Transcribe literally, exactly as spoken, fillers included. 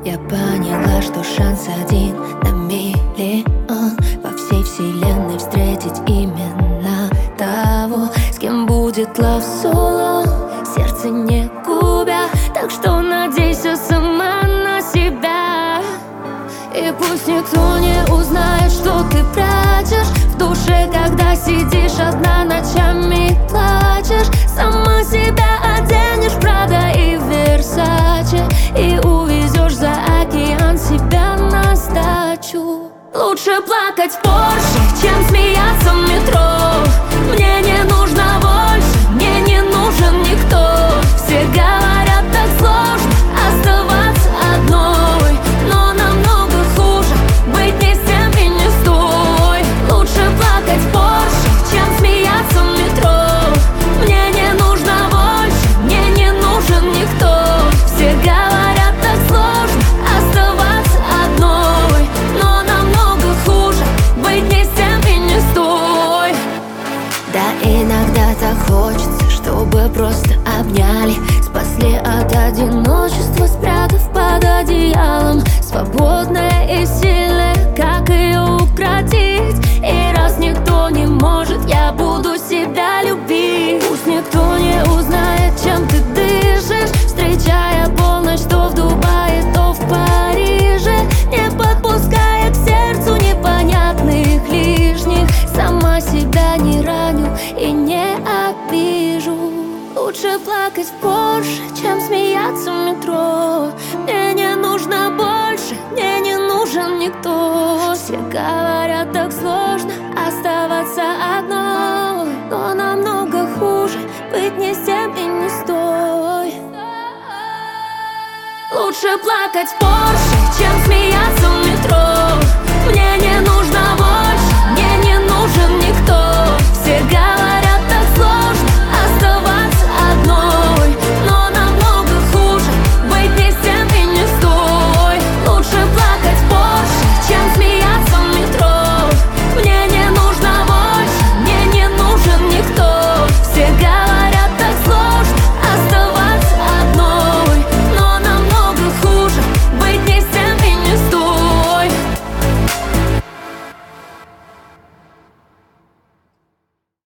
Я поняла, что шанс один на миллион во всей вселенной встретить именно того, с кем будет love соло, сердце не губя. Так что надейся сама на себя, и пусть никто не узнает, что ты прячешь в душе, когда сидишь одна ночами плачешь. Сама себя оденешь в Прада и Версаче и увезешь за океан себя на сдачу. Лучше плакать в Порше, чем смеяться в метро. Мне не нужно больше, мне не нужен никто. Все говорят, так сложно оставаться одной, но намного хуже быть не с тем и не с той. Лучше плакать в Порше, чем смеяться в метро. Мне не нужно больше, мне не нужен никто. Все говорят, так сложно оставаться одной, но намного хуже быть не с тем и не с той. Да, иногда так хочется, чтобы просто обняли, спасли от одиночества, спрятав под одеялом. Свободная и сильная, как ее укротить? И раз никто не может, я буду себя любить. Пусть никто не узнает, чем ты дышишь, встречая полночь то в Дубае, то в Париже, не подпуская к сердцу непонятных лишних. Сама себя не раню и не обижу. Лучше плакать в Порше, чем смеяться в метро. Мне не нужно больше, мне не нужен никто. Все говорят, так сложно оставаться одной, но намного хуже быть не с тем и не с той. Лучше плакать в Порше, чем смеяться в